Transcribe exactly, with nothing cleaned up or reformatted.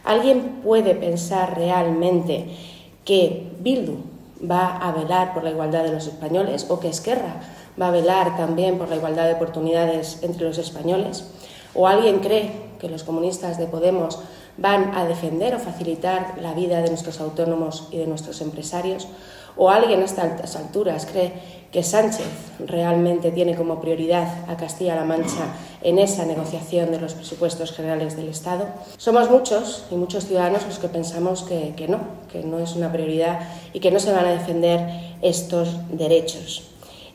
¿Alguien puede pensar realmente que Bildu va a velar por la igualdad de los españoles o que Esquerra va a velar también por la igualdad de oportunidades entre los españoles? ¿O alguien cree que los comunistas de Podemos van a defender o facilitar la vida de nuestros autónomos y de nuestros empresarios? ¿O alguien a estas alturas cree que Sánchez realmente tiene como prioridad a Castilla-La Mancha en esa negociación de los presupuestos generales del Estado? Somos muchos y muchos ciudadanos los que pensamos que, que no, que no es una prioridad y que no se van a defender estos derechos.